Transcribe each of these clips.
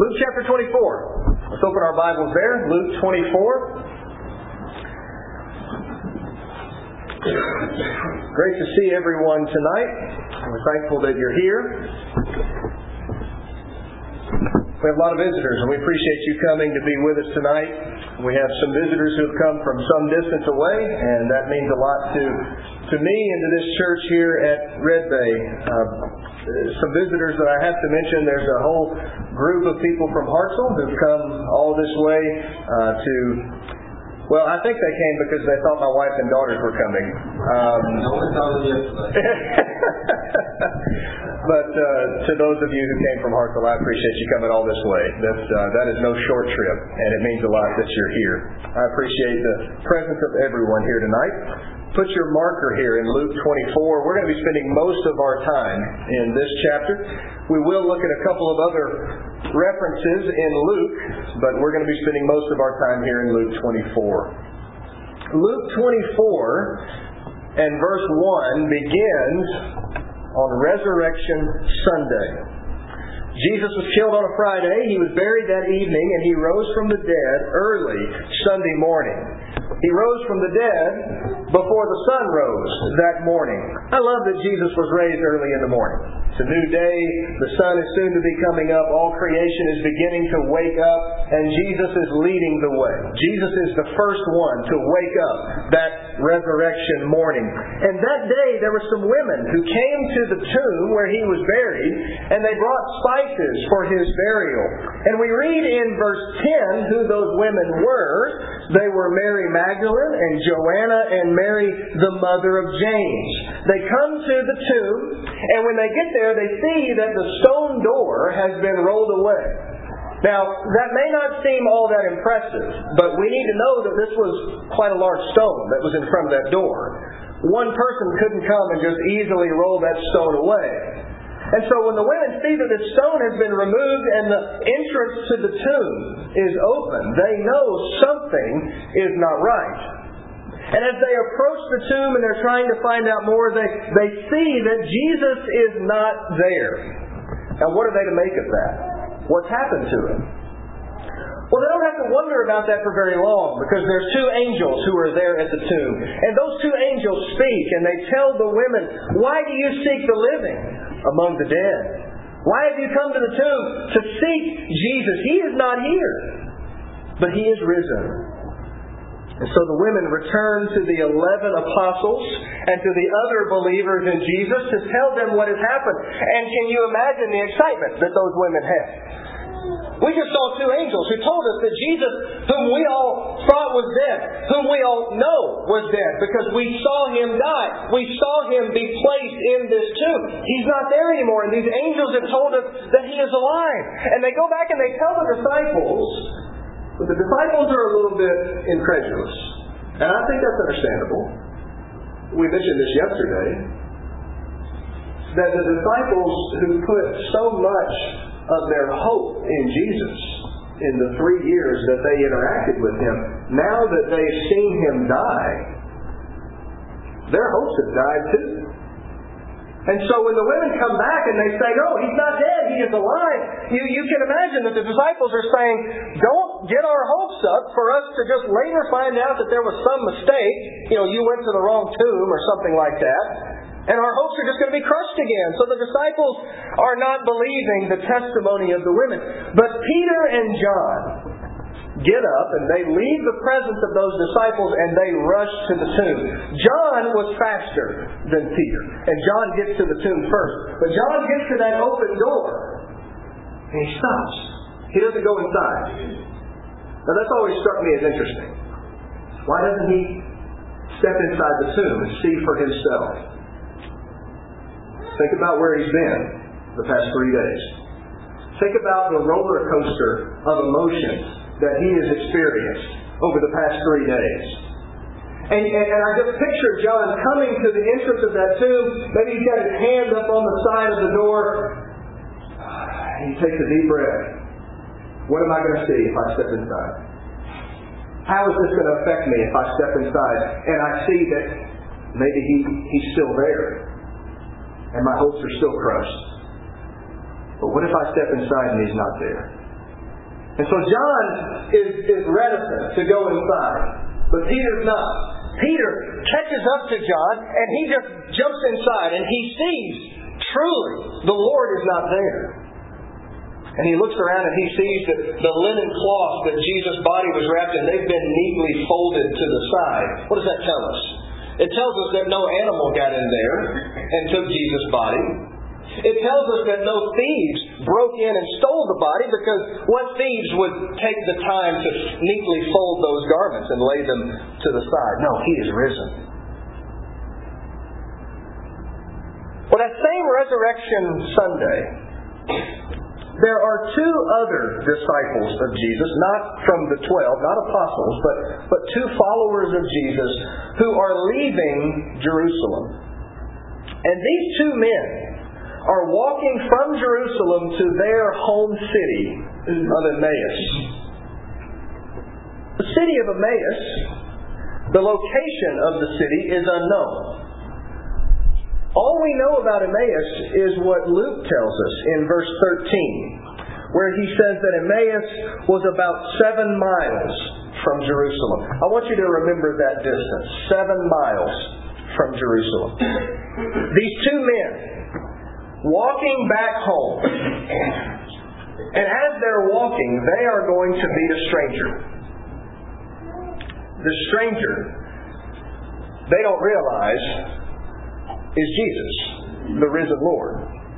Luke chapter 24. Let's open our Bibles there. Luke 24. Great to see everyone tonight. We're thankful that you're here. We have a lot of visitors, and we appreciate you coming to be with us tonight. We have some visitors who have come from some distance away, and that means a lot to me and to this church here at Red Bay. Some visitors that I have to mention. There's a whole group of people from Hartselle who've come all this way Well, I think they came because they thought my wife and daughters were coming. No one told them yesterday. But to those of you who came from Hartselle, I appreciate you coming all this way. That is no short trip, and it means a lot that you're here. I appreciate the presence of everyone here tonight. Put your marker here in Luke 24. We're going to be spending most of our time in this chapter. We will look at a couple of other references in Luke, but we're going to be spending most of our time here in Luke 24. Luke 24 and verse 1 begins on Resurrection Sunday. Jesus was killed on a Friday. He was buried that evening, and He rose from the dead early Sunday morning. He rose from the dead before the sun rose that morning. I love that Jesus was raised early in the morning. It's a new day. The sun is soon to be coming up. All creation is beginning to wake up, and Jesus is leading the way. Jesus is the first one to wake up that resurrection morning. And that day there were some women who came to the tomb where He was buried, and they brought spices for His burial. And we read in verse 10 who those women were. They were Mary Magdalene and Joanna and Mary, the mother of James. They come to the tomb, and when they get there, they see that the stone door has been rolled away. Now, that may not seem all that impressive, but we need to know that this was quite a large stone that was in front of that door. One person couldn't come and just easily roll that stone away. And so when the women see that this stone has been removed and the entrance to the tomb is open, they know something is not right. And as they approach the tomb and they're trying to find out more, they see that Jesus is not there. Now what are they to make of that? What's happened to Him? Well, they don't have to wonder about that for very long, because there's two angels who are there at the tomb. And those two angels speak, and they tell the women, "Why do you seek the living among the dead? Why have you come to the tomb to seek Jesus? He is not here, but He is risen." And so the women return to the 11 apostles and to the other believers in Jesus to tell them what has happened. And can you imagine the excitement that those women had? We just saw two angels who told us that Jesus, whom we all thought was dead, whom we all know was dead, because we saw Him die. We saw Him be placed in this tomb. He's not there anymore. And these angels have told us that He is alive. And they go back and they tell the disciples, but the disciples are a little bit incredulous. And I think that's understandable. We mentioned this yesterday, that the disciples who put so much of their hope in Jesus in the 3 years that they interacted with Him, now that they've seen Him die, their hopes have died too. And so when the women come back and they say, "No, He's not dead, He is alive," you can imagine that the disciples are saying, "Don't get our hopes up for us to just later find out that there was some mistake. You went to the wrong tomb," or something like that. And our hopes are just going to be crushed again. So the disciples are not believing the testimony of the women. But Peter and John get up and they leave the presence of those disciples and they rush to the tomb. John was faster than Peter. And John gets to the tomb first. But John gets to that open door and he stops. He doesn't go inside. Now that's always struck me as interesting. Why doesn't he step inside the tomb and see for himself? Think about where he's been the past 3 days. Think about the roller coaster of emotions that he has experienced over the past 3 days. And I just picture John coming to the entrance of that tomb. Maybe he's got his hand up on the side of the door. He takes a deep breath. What am I going to see if I step inside? How is this going to affect me if I step inside and I see that maybe he's still there? And my hopes are still crushed. But what if I step inside and He's not there? And so John is reticent to go inside. But Peter's not. Peter catches up to John and he just jumps inside and he sees, truly, the Lord is not there. And he looks around and he sees that the linen cloth that Jesus' body was wrapped in, they've been neatly folded to the side. What does that tell us? It tells us that no animal got in there and took Jesus' body. It tells us that no thieves broke in and stole the body, because what thieves would take the time to neatly fold those garments and lay them to the side? No, He is risen. Well, that same Resurrection Sunday, there are two other disciples of Jesus, not from the 12, not apostles, but two followers of Jesus who are leaving Jerusalem. And these two men are walking from Jerusalem to their home city of Emmaus. The city of Emmaus, the location of the city is unknown. All we know about Emmaus is what Luke tells us in verse 13, where he says that Emmaus was about 7 miles from Jerusalem. I want you to remember that distance, 7 miles from Jerusalem. These two men walking back home, and as they're walking, they are going to meet a stranger. The stranger, they don't realize, is Jesus, the risen Lord.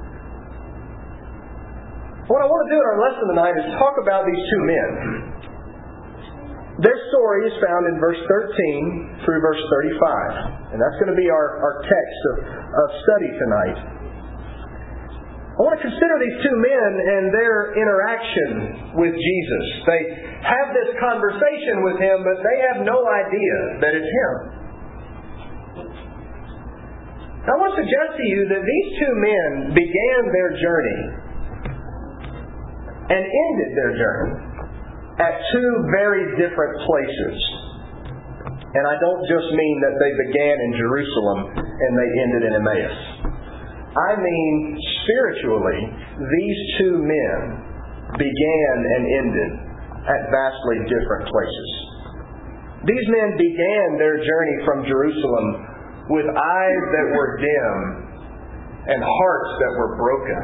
What I want to do in our lesson tonight is talk about these two men. Their story is found in verse 13 through verse 35. And that's going to be our text of study tonight. I want to consider these two men and their interaction with Jesus. They have this conversation with Him, but they have no idea that it's Him. I want to suggest to you that these two men began their journey and ended their journey at two very different places. And I don't just mean that they began in Jerusalem and they ended in Emmaus. I mean, spiritually, these two men began and ended at vastly different places. These men began their journey from Jerusalem with eyes that were dim and hearts that were broken.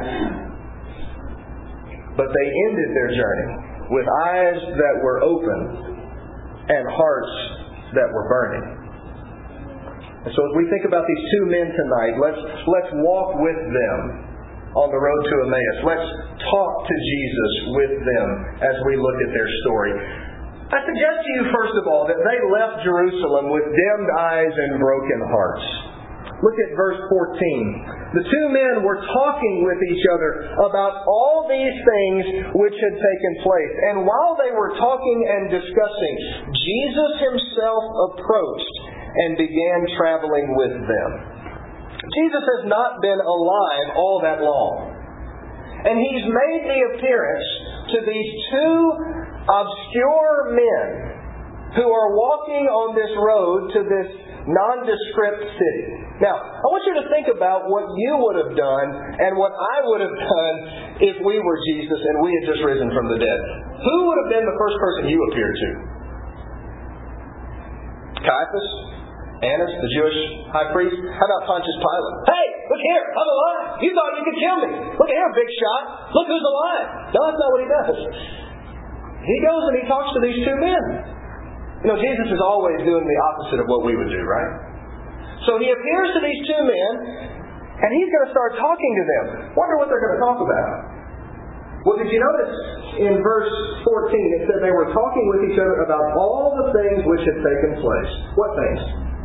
But they ended their journey with eyes that were open and hearts that were burning. And so as we think about these two men tonight, let's walk with them on the road to Emmaus. Let's talk to Jesus with them as we look at their story. I suggest to you, first of all, that they left Jerusalem with dimmed eyes and broken hearts. Look at verse 14. The two men were talking with each other about all these things which had taken place. And while they were talking and discussing, Jesus Himself approached and began traveling with them. Jesus has not been alive all that long. And He's made the appearance to these two obscure men who are walking on this road to this nondescript city. Now, I want you to think about what you would have done and what I would have done if we were Jesus and we had just risen from the dead. Who would have been the first person you appeared to? Caiaphas? Annas, the Jewish high priest? How about Pontius Pilate? Hey, look here, I'm alive. You thought you could kill me. Look here, big shot. Look who's alive. No, that's not what He does. He goes and He talks to these two men. You know, Jesus is always doing the opposite of what we would do, right? So He appears to these two men, and He's going to start talking to them. Wonder what they're going to talk about. Well, did you notice in verse 14, it said they were talking with each other about all the things which had taken place. What things?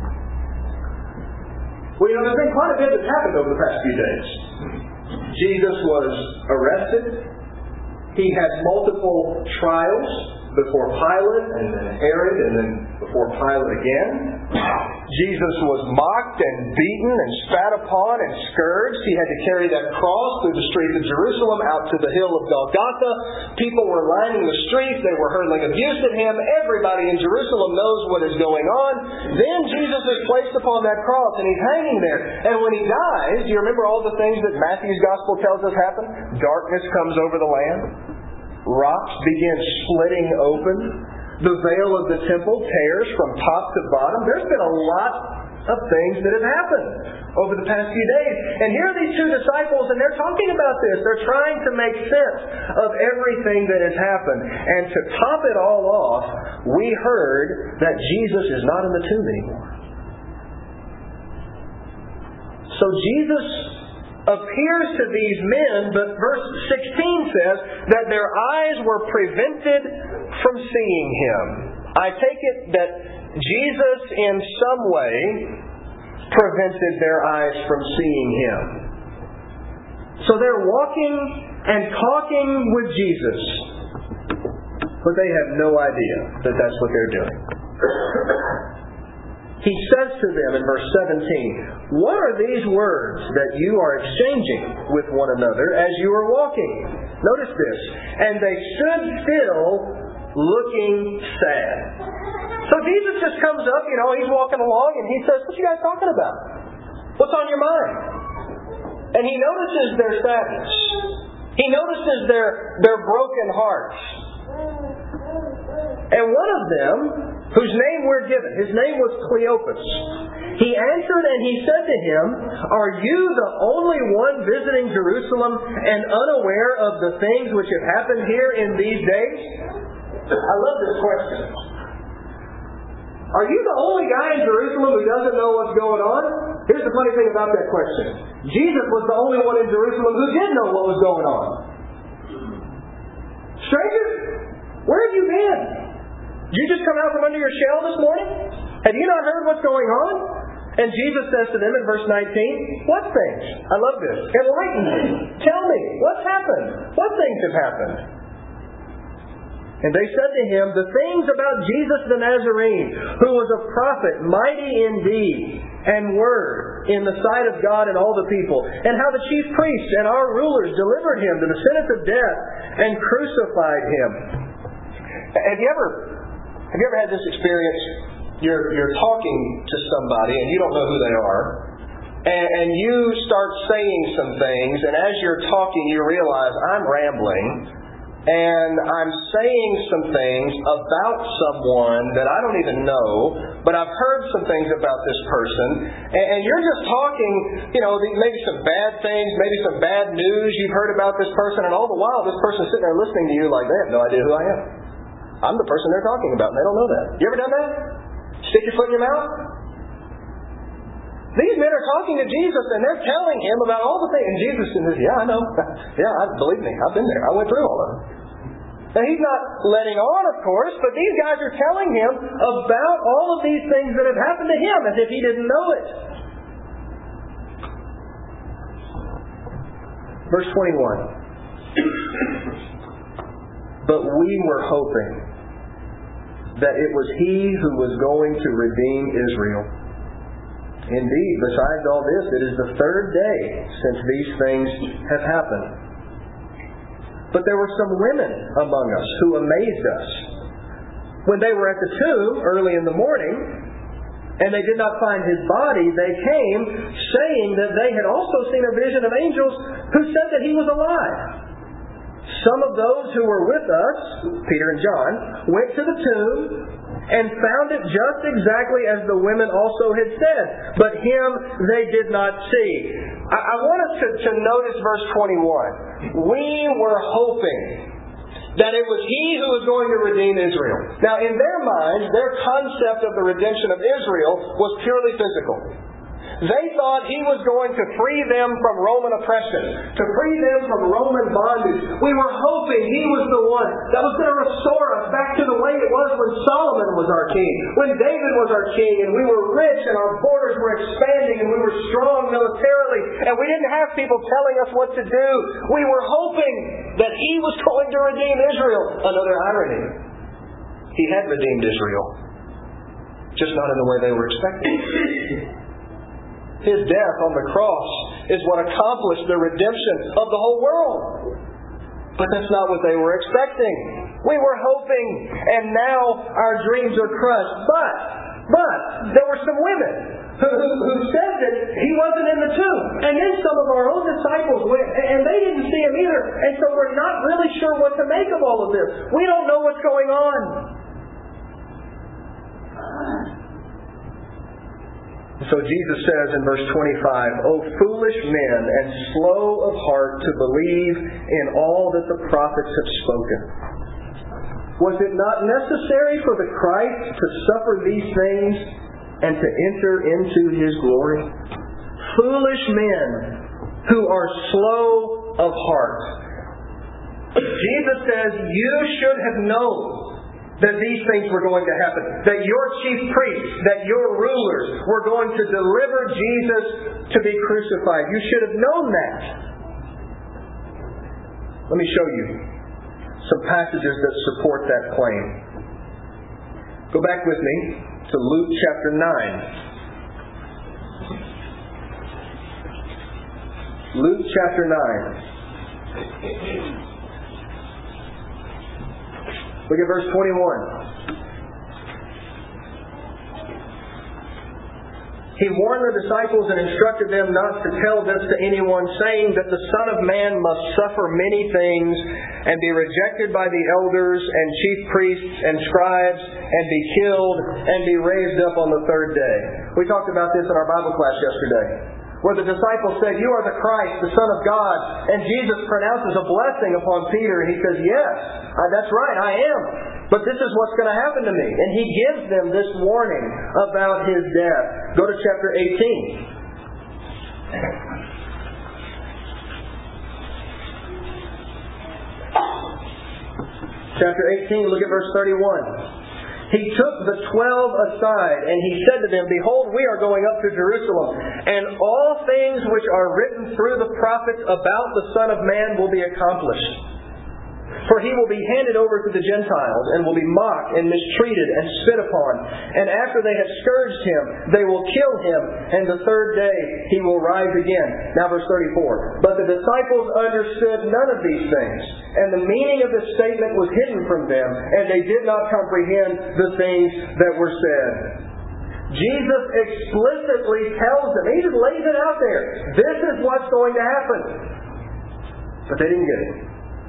Well, you know, there's been quite a bit that's happened over the past few days. Jesus was arrested. He had multiple trials before Pilate, and then Herod, and then before Pilate again. Jesus was mocked and beaten and spat upon and scourged. He had to carry that cross through the streets of Jerusalem out to the hill of Golgotha. People were lining the streets. They were hurling abuse at Him. Everybody in Jerusalem knows what is going on. Then Jesus is placed upon that cross and He's hanging there. And when He dies, do you remember all the things that Matthew's Gospel tells us happen? Darkness comes over the land. rocks begin splitting open. The veil of the temple tears from top to bottom. There's been a lot of things that have happened over the past few days. And here are these two disciples, and they're talking about this. They're trying to make sense of everything that has happened. And to top it all off, we heard that Jesus is not in the tomb anymore. So Jesus appears to these men, but verse 16 says that their eyes were prevented from seeing Him. I take it that Jesus in some way prevented their eyes from seeing Him. So they're walking and talking with Jesus, but they have no idea that that's what they're doing. He says to them in verse 17, "What are these words that you are exchanging with one another as you are walking?" Notice this. "And they stood still, looking sad." So Jesus just comes up, he's walking along, and He says, "What you guys talking about? What's on your mind?" And He notices their sadness. He notices their broken hearts. And one of them, whose name we're given, his name was Cleopas. He answered and he said to him, "Are you the only one visiting Jerusalem and unaware of the things which have happened here in these days?" I love this question. Are you the only guy in Jerusalem who doesn't know what's going on? Here's the funny thing about that question. Jesus was the only one in Jerusalem who did know what was going on. Stranger, where have you been? Did you just come out from under your shell this morning? Have you not heard what's going on? And Jesus says to them in verse 19, "What things?" I love this. "Enlighten me. Tell me, what's happened? What things have happened?" And they said to him, "The things about Jesus the Nazarene, who was a prophet, mighty in deed and word in the sight of God and all the people, and how the chief priests and our rulers delivered Him to the sentence of death and crucified Him." Have you ever had this experience? You're talking to somebody and you don't know who they are, and you start saying some things, and as you're talking you realize I'm rambling and I'm saying some things about someone that I don't even know, but I've heard some things about this person, and you're just talking, maybe some bad things, maybe some bad news you've heard about this person, and all the while this person's sitting there listening to you like they have no idea who I am. I'm the person they're talking about, and they don't know that. You ever done that? Stick your foot in your mouth? These men are talking to Jesus, and they're telling Him about all the things. And Jesus says, "Yeah, I know. Believe me, I've been there. I went through all of it." Now, He's not letting on, of course, but these guys are telling Him about all of these things that have happened to Him, as if He didn't know it. Verse 21. "But we were hoping that it was He who was going to redeem Israel. Indeed, besides all this, it is the third day since these things have happened. But there were some women among us who amazed us. When they were at the tomb early in the morning, and they did not find His body, they came, saying that they had also seen a vision of angels who said that He was alive. Some of those who were with us," Peter and John, "went to the tomb and found it just exactly as the women also had said, but Him they did not see." I want us to notice verse 21. We were hoping that it was He who was going to redeem Israel. Now, in their minds, their concept of the redemption of Israel was purely physical. They thought He was going to free them from Roman oppression, to free them from Roman bondage. We were hoping He was the one that was going to restore us back to the way it was when Solomon was our king, when David was our king, and we were rich and our borders were expanding and we were strong militarily and we didn't have people telling us what to do. We were hoping that He was going to redeem Israel. Another irony. He had redeemed Israel, just not in the way they were expecting. His death on the cross is what accomplished the redemption of the whole world. But that's not what they were expecting. We were hoping, and now our dreams are crushed. But But there were some women who said that He wasn't in the tomb. And then some of our own disciples went, and they didn't see Him either. And so we're not really sure what to make of all of this. We don't know what's going on. So Jesus says in verse 25, "O foolish men, and slow of heart to believe in all that the prophets have spoken. Was it not necessary for the Christ to suffer these things and to enter into His glory?" Foolish men who are slow of heart. Jesus says, you should have known that these things were going to happen. That your chief priests, that your rulers were going to deliver Jesus to be crucified. You should have known that. Let me show you some passages that support that claim. Go back with me to Luke chapter 9. Luke chapter 9. Look at verse 21. He warned the disciples and instructed them not to tell this to anyone, saying that the Son of Man must suffer many things and be rejected by the elders and chief priests and scribes and be killed and be raised up on the third day. We talked about this in our Bible class yesterday, where the disciples said, "You are the Christ, the Son of God." And Jesus pronounces a blessing upon Peter, and he says, "Yes, that's right, I am. But this is what's going to happen to me." And he gives them this warning about His death. Go to chapter 18. Chapter 18, look at verse 31. He took the 12 aside, and He said to them, "Behold, we are going up to Jerusalem, and all things which are written through the prophets about the Son of Man will be accomplished. For He will be handed over to the Gentiles, and will be mocked and mistreated and spit upon. And after they have scourged Him, they will kill Him, and the third day He will rise again." Now verse 34. "But the disciples understood none of these things, and the meaning of this statement was hidden from them, and they did not comprehend the things that were said." Jesus explicitly tells them, He just lays it out there. This is what's going to happen. But they didn't get it.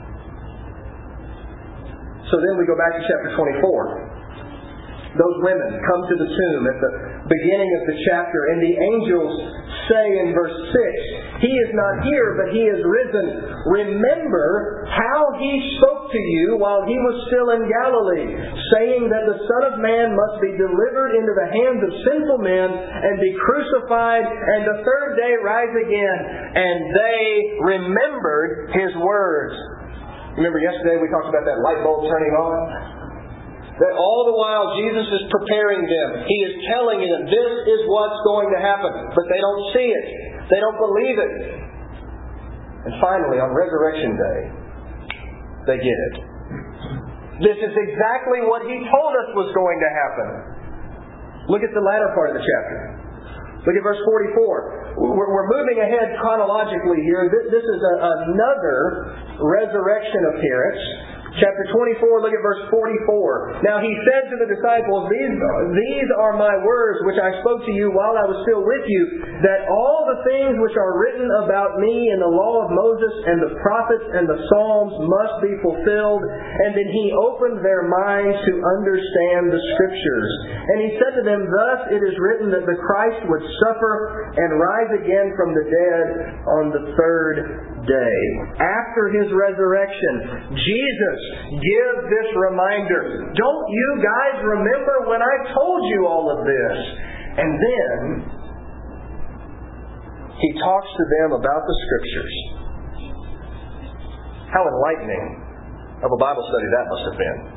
So then we go back to chapter 24. Those women come to the tomb at the beginning of the chapter, and the angels say in verse 6, "He is not here, but He is risen. Remember how He spoke to you while He was still in Galilee, saying that the Son of Man must be delivered into the hands of sinful men and be crucified, and the third day rise again." And they remembered His words. Remember yesterday we talked about that light bulb turning on? That all the while Jesus is preparing them. He is telling them this is what's going to happen. But they don't see it. They don't believe it. And finally, on Resurrection Day, they get it. This is exactly what He told us was going to happen. Look at the latter part of the chapter. Look at verse 44. We're moving ahead chronologically here. This is another resurrection appearance. Chapter 24, look at verse 44. "Now He said to the disciples, These are my words which I spoke to you while I was still with you, that all the things which are written about me in the law of Moses and the prophets and the Psalms must be fulfilled. And then He opened their minds to understand the Scriptures. And He said to them, Thus it is written that the Christ would suffer and rise again from the dead on the third day." After His resurrection, Jesus gives this reminder. Don't you guys remember when I told you all of this? And then He talks to them about the Scriptures. How enlightening of a Bible study that must have been.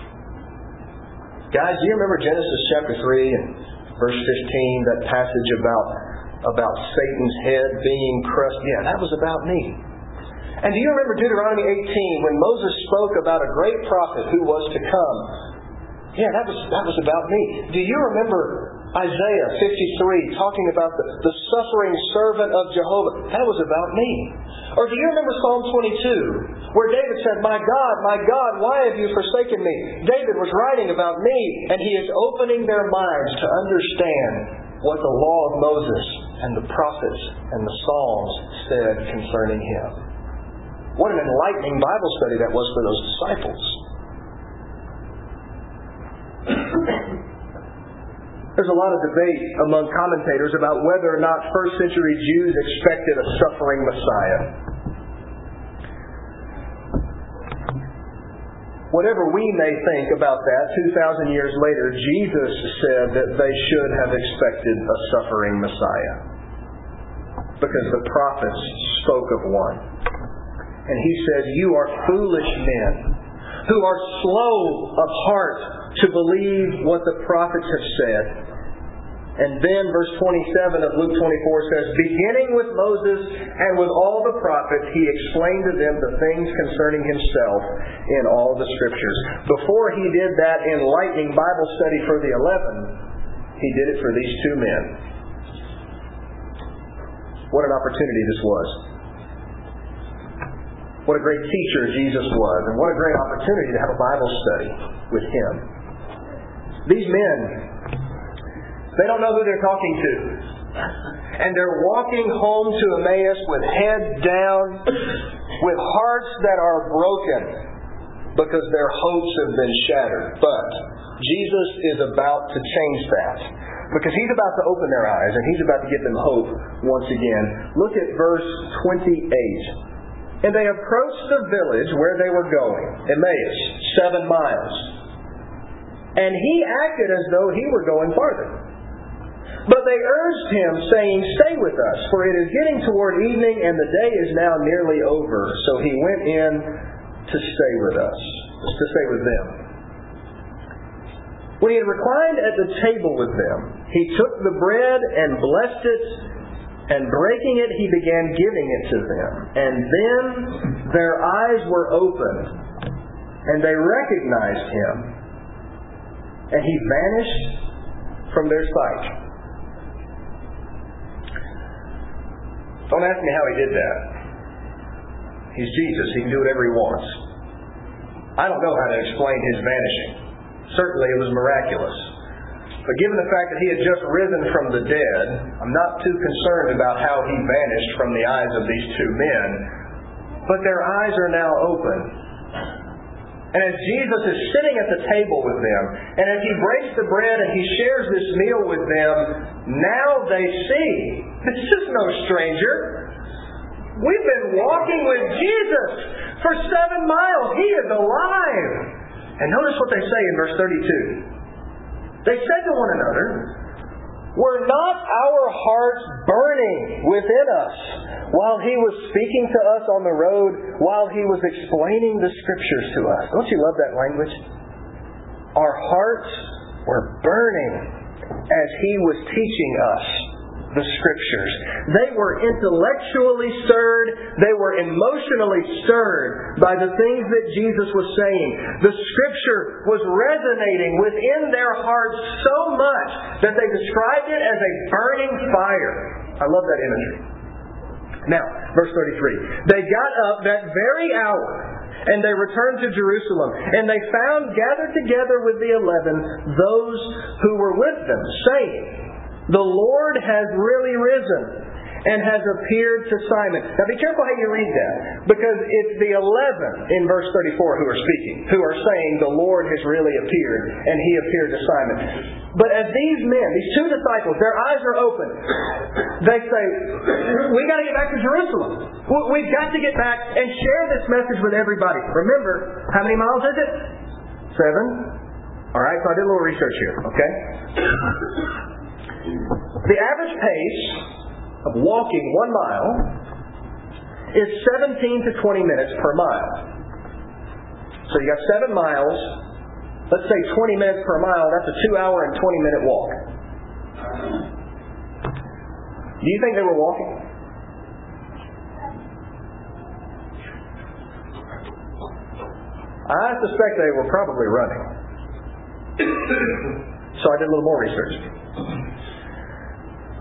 Guys, do you remember Genesis chapter 3 and verse 15, that passage about Satan's head being crushed? Yeah, that was about me. And do you remember Deuteronomy 18 when Moses spoke about a great prophet who was to come? Yeah, that was about me. Do you remember Isaiah 53, talking about the suffering servant of Jehovah. That was about me. Or do you remember Psalm 22, where David said, my God, why have you forsaken me? David was writing about me, and he is opening their minds to understand what the law of Moses and the prophets and the Psalms said concerning him. What an enlightening Bible study that was for those disciples. There's a lot of debate among commentators about whether or not first century Jews expected a suffering Messiah. Whatever we may think about that, 2,000 years later, Jesus said that they should have expected a suffering Messiah. Because the prophets spoke of one. And he said, you are foolish men who are slow of heart to believe what the prophets have said. And then verse 27 of Luke 24 says, beginning with Moses and with all the prophets, he explained to them the things concerning himself in all the Scriptures. Before he did that enlightening Bible study for the 11, he did it for these two men. What an opportunity this was. What a great teacher Jesus was, and what a great opportunity to have a Bible study with him. These men, they don't know who they're talking to. And they're walking home to Emmaus with heads down, with hearts that are broken because their hopes have been shattered. But Jesus is about to change that, because He's about to open their eyes and He's about to give them hope once again. Look at verse 28. And they approached the village where they were going, Emmaus, 7 miles. And He acted as though He were going farther. But they urged Him, saying, stay with us, for it is getting toward evening, and the day is now nearly over. So He went in to stay with us, to stay with them. When He had reclined at the table with them, He took the bread and blessed it, and breaking it, He began giving it to them. And then their eyes were opened, and they recognized Him, and He vanished from their sight. Don't ask me how He did that. He's Jesus. He can do whatever He wants. I don't know how to explain His vanishing. Certainly it was miraculous. But given the fact that He had just risen from the dead, I'm not too concerned about how He vanished from the eyes of these two men. But their eyes are now open. And as Jesus is sitting at the table with them, and as He breaks the bread and He shares this meal with them, now they see, this is no stranger. We've been walking with Jesus for 7 miles. He is alive. And notice what they say in verse 32. They said to one another, were not our hearts burning within us while He was speaking to us on the road, while He was explaining the Scriptures to us? Don't you love that language? Our hearts were burning as He was teaching us the Scriptures. They were intellectually stirred. They were emotionally stirred by the things that Jesus was saying. The Scripture was resonating within their hearts so much that they described it as a burning fire. I love that imagery. Now, verse 33. They got up that very hour, and they returned to Jerusalem. And they found gathered together with the 11 those who were with them, saying, the Lord has really risen and has appeared to Simon. Now be careful how you read that, because it's the 11 in verse 34 who are speaking, who are saying the Lord has really appeared and He appeared to Simon. But as these men, these two disciples, their eyes are open, they say, we got to get back to Jerusalem. We've got to get back and share this message with everybody. Remember, how many miles is it? 7. Alright, so I did a little research here, okay? The average pace of walking 1 mile is 17 to 20 minutes per mile. So you got 7 miles. Let's say 20 minutes per mile. That's a 2-hour and 20-minute walk. Do you think they were walking? I suspect they were probably running. So I did a little more research.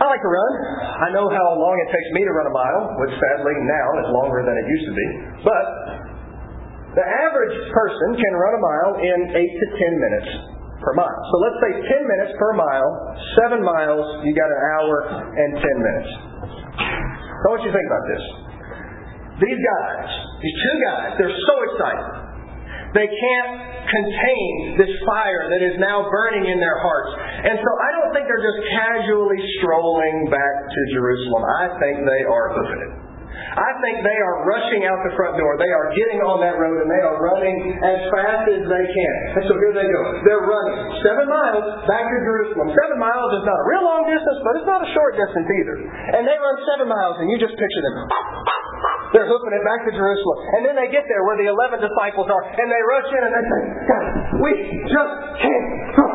I like to run. I know how long it takes me to run a mile, which sadly now is longer than it used to be. But the average person can run a mile in 8 to 10 minutes per mile. So let's say 10 minutes per mile, 7 miles, you got an hour and 10 minutes. So I want you to think about this. These guys, these two guys, they're so excited. They can't contain this fire that is now burning in their hearts. And so I don't think they're just casually strolling back to Jerusalem. I think they are hoofing it. I think they are rushing out the front door. They are getting on that road and they are running as fast as they can. And so here they go. They're running 7 miles back to Jerusalem. 7 miles is not a real long distance, but it's not a short distance either. And they run 7 miles and you just picture them. They're hoofing it back to Jerusalem. And then they get there where the 11 disciples are. And they rush in and they say, God, we just can't.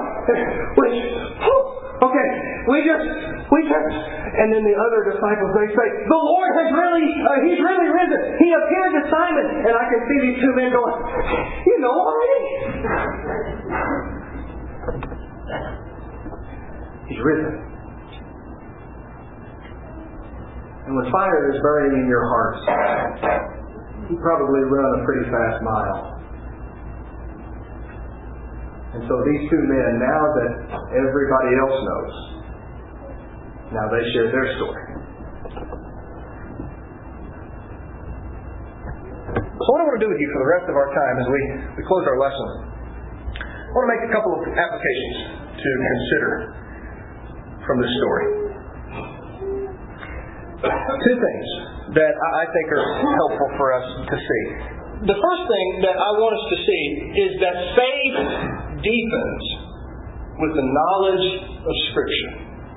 And then the other disciples, they say, the Lord has He's really risen. He appeared to Simon. And I can see these two men going, you know already? He's risen. And when fire is burning in your hearts, you probably run a pretty fast mile. And so these two men, now that everybody else knows, now they share their story. So what I want to do with you for the rest of our time as we close our lesson, I want to make a couple of applications to consider from this story. Two things that I think are helpful for us to see. The first thing that I want us to see is that faith deepens with the knowledge of Scripture.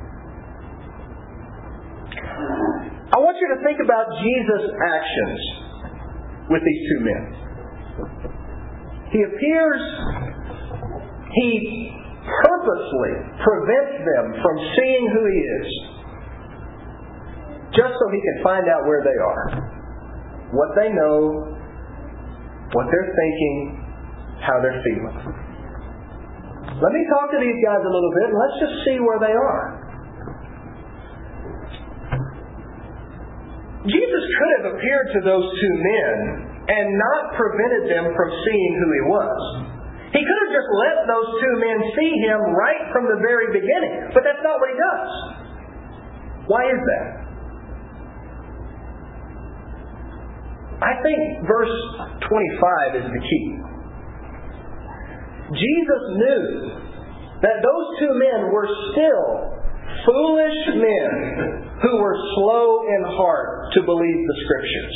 I want you to think about Jesus' actions with these two men. He appears, he purposely prevents them from seeing who he is, just so he can find out where they are, what they know, what they're thinking, how they're feeling. Let me talk to these guys a little bit and let's just see where they are. Jesus could have appeared to those two men and not prevented them from seeing who he was. He could have just let those two men see him right from the very beginning, but that's not what he does. Why is that? I think verse 25 is the key. Jesus knew that those two men were still foolish men who were slow in heart to believe the Scriptures.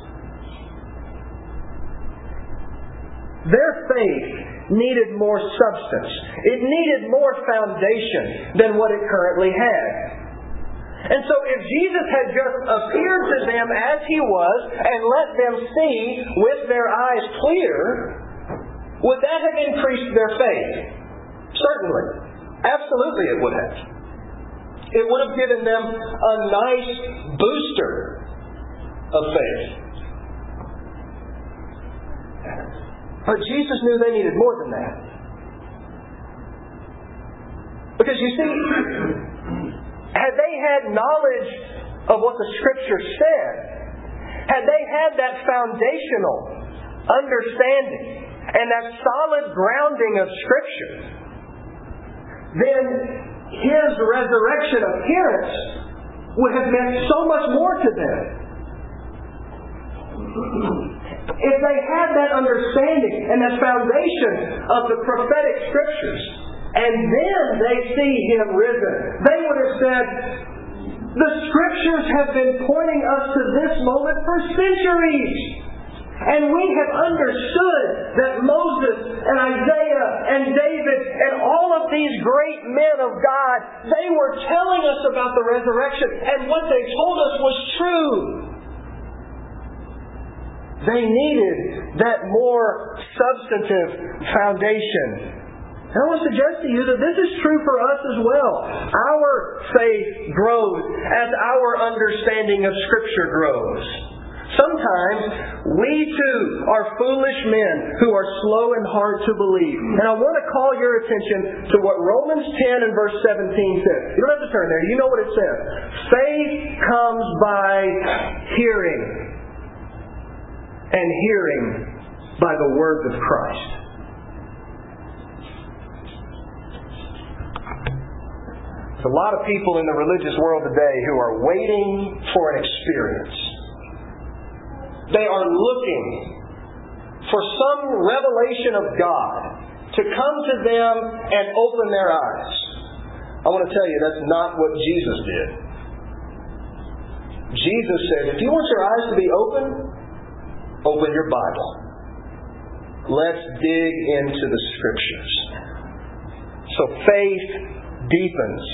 Their faith needed more substance. It needed more foundation than what it currently had. And so if Jesus had just appeared to them as He was and let them see with their eyes clear, would that have increased their faith? Certainly. Absolutely it would have. It would have given them a nice booster of faith. But Jesus knew they needed more than that. Because you see, had they had knowledge of what the Scripture said, had they had that foundational understanding and that solid grounding of Scripture, then His resurrection appearance would have meant so much more to them. If they had that understanding and that foundation of the prophetic Scriptures, and then they see Him risen, they would have said, the Scriptures have been pointing us to this moment for centuries. And we have understood that Moses and Isaiah and David and all of these great men of God, they were telling us about the resurrection, and what they told us was true. They needed that more substantive foundation. And I want to suggest to you that this is true for us as well. Our faith grows as our understanding of Scripture grows. Sometimes we too are foolish men who are slow and hard to believe. And I want to call your attention to what Romans 10 and verse 17 says. You don't have to turn there. You know what it says. Faith comes by hearing, and hearing by the words of Christ. There's a lot of people in the religious world today who are waiting for an experience. They are looking for some revelation of God to come to them and open their eyes. I want to tell you, that's not what Jesus did. Jesus said, if you want your eyes to be open, open your Bible. Let's dig into the Scriptures. So faith deepens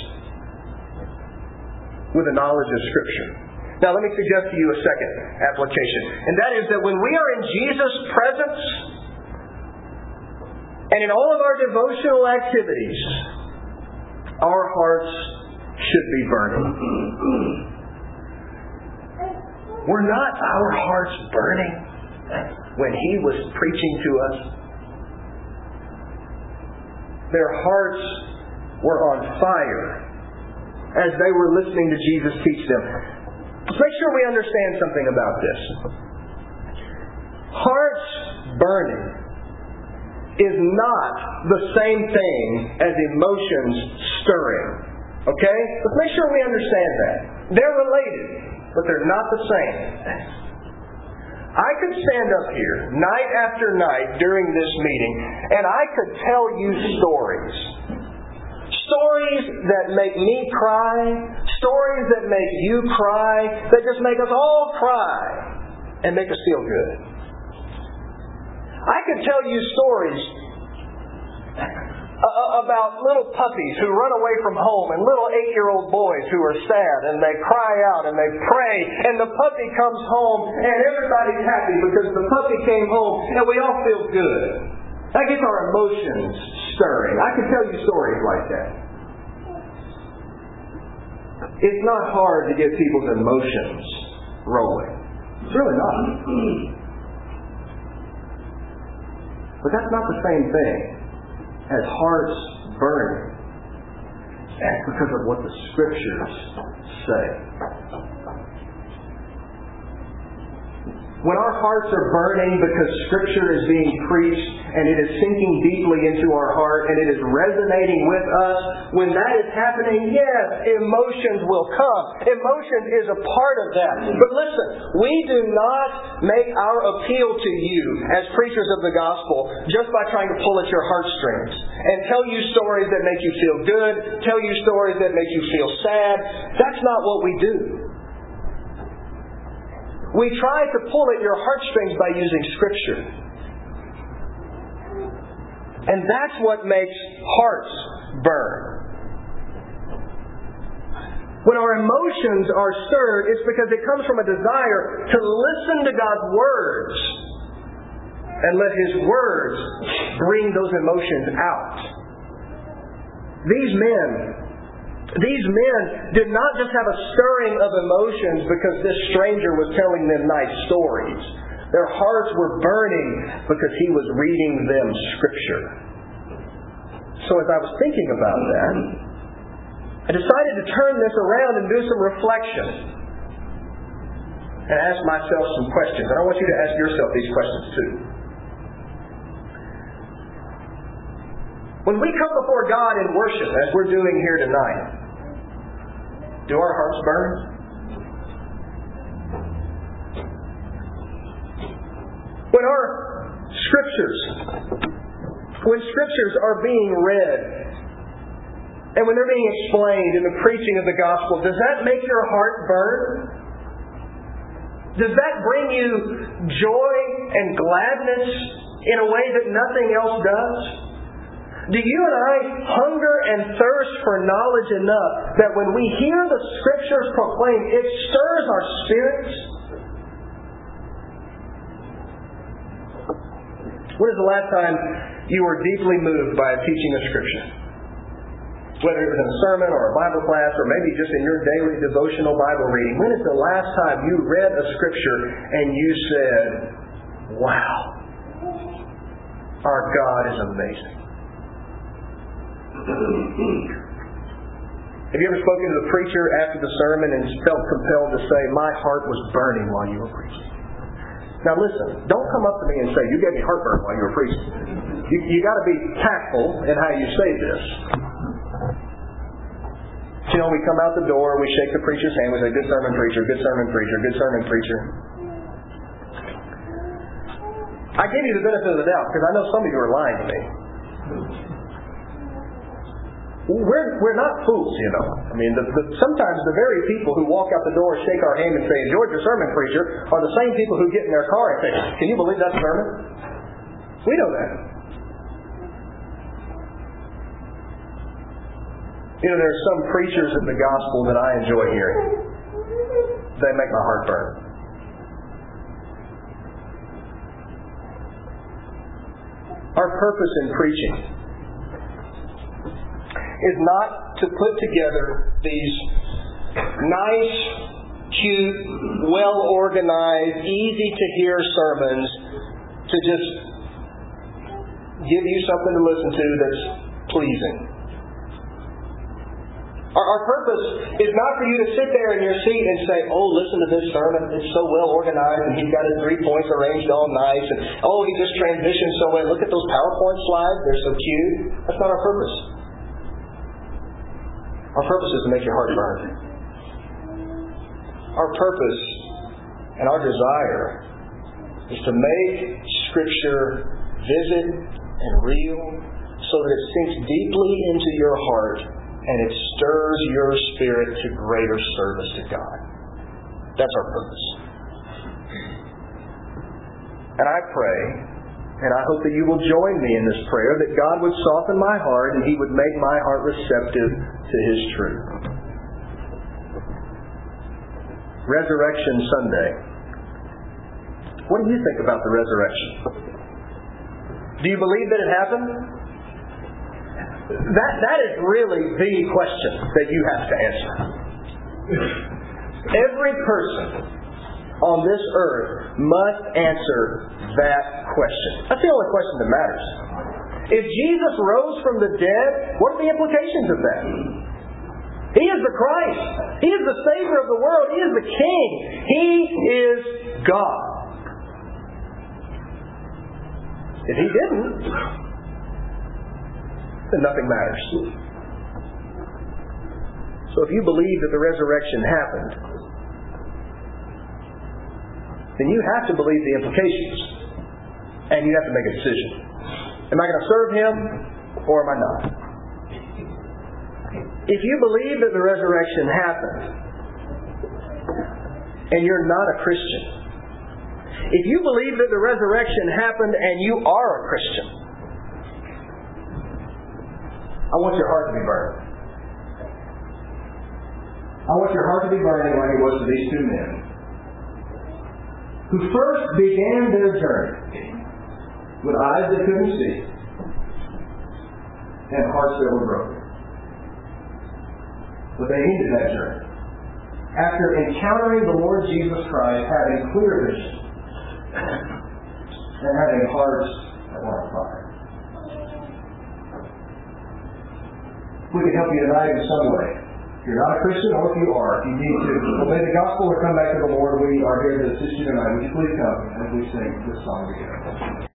with the knowledge of Scripture. Now let me suggest to you a second application. And that is that when we are in Jesus' presence and in all of our devotional activities, our hearts should be burning. Were not our hearts burning when He was preaching to us? Their hearts were on fire as they were listening to Jesus teach them. Let's make sure we understand something about this. Hearts burning is not the same thing as emotions stirring. Okay? Let's make sure we understand that. They're related, but they're not the same. I could stand up here night after night during this meeting and I could tell you stories. Stories that make me cry, stories that make you cry, that just make us all cry and make us feel good. I could tell you stories about little puppies who run away from home and little 8-year-old boys who are sad and they cry out and they pray and the puppy comes home and everybody's happy because the puppy came home and we all feel good. That gets our emotions stirring. I can tell you stories like that. It's not hard to get people's emotions rolling. It's really not. But that's not the same thing as hearts burning. That's because of what the Scriptures say. When our hearts are burning because Scripture is being preached and it is sinking deeply into our heart and it is resonating with us, when that is happening, yes, emotions will come. Emotion is a part of that. But listen, we do not make our appeal to you as preachers of the gospel just by trying to pull at your heartstrings and tell you stories that make you feel good, tell you stories that make you feel sad. That's not what we do. We try to pull at your heartstrings by using Scripture. And that's what makes hearts burn. When our emotions are stirred, it's because it comes from a desire to listen to God's words and let His words bring those emotions out. These men did not just have a stirring of emotions because this stranger was telling them nice stories. Their hearts were burning because he was reading them Scripture. So as I was thinking about that, I decided to turn this around and do some reflection and ask myself some questions. And I want you to ask yourself these questions too. When we come before God in worship, as we're doing here tonight, do our hearts burn? When Scriptures are being read, and when they're being explained in the preaching of the gospel, does that make your heart burn? Does that bring you joy and gladness in a way that nothing else does? Do you and I hunger and thirst for knowledge enough that when we hear the Scriptures proclaimed, it stirs our spirits? When is the last time you were deeply moved by a teaching of Scripture? Whether it was in a sermon or a Bible class or maybe just in your daily devotional Bible reading, when is the last time you read a scripture and you said, wow, our God is amazing? Have you ever spoken to the preacher after the sermon and felt compelled to say, my heart was burning while you were preaching? Now listen, don't come up to me and say, you gave me heartburn while you were preaching. You got to be tactful in how you say this. You know, we come out the door, we shake the preacher's hand, we say, good sermon, preacher, good sermon, preacher, good sermon, preacher. I give you the benefit of the doubt because I know some of you are lying to me. We're not fools, you know. I mean, sometimes the very people who walk out the door, shake our hand and say, enjoyed your sermon, preacher, are the same people who get in their car and say, can you believe that sermon? We know that. You know, there are some preachers of the gospel that I enjoy hearing. They make my heart burn. Our purpose in preaching is not to put together these nice, cute, well-organized, easy-to-hear sermons to just give you something to listen to that's pleasing. Our purpose is not for you to sit there in your seat and say, oh, listen to this sermon. It's so well organized and he's got his 3 points arranged all nice. And oh, he just transitions so well. Look at those PowerPoint slides. They're so cute. That's not our purpose. Our purpose is to make your heart burn. Our purpose and our desire is to make Scripture vivid and real so that it sinks deeply into your heart and it stirs your spirit to greater service to God. That's our purpose. And I pray, and I hope that you will join me in this prayer, that God would soften my heart and He would make my heart receptive to His truth. Resurrection Sunday. What do you think about the resurrection? Do you believe that it happened? That is really the question that you have to answer. Every person on this earth must answer that question. That's the only question that matters. If Jesus rose from the dead, what are the implications of that? He is the Christ. He is the Savior of the world. He is the King. He is God. If He didn't, then nothing matters. So if you believe that the resurrection happened, then you have to believe the implications. And you have to make a decision. Am I going to serve Him or am I not? If you believe that the resurrection happened and you're not a Christian, if you believe that the resurrection happened and you are a Christian, I want your heart to be burned. I want your heart to be burning like it was to these two men who first began their journey with eyes that couldn't see and hearts that were broken. But they ended that journey after encountering the Lord Jesus Christ, having clear vision and having hearts that were on fire. We can help you tonight in some way. If you're not a Christian, or if you are, if you need to obey the gospel or come back to the Lord, we are here to assist you tonight. Would you please come as we sing this song together?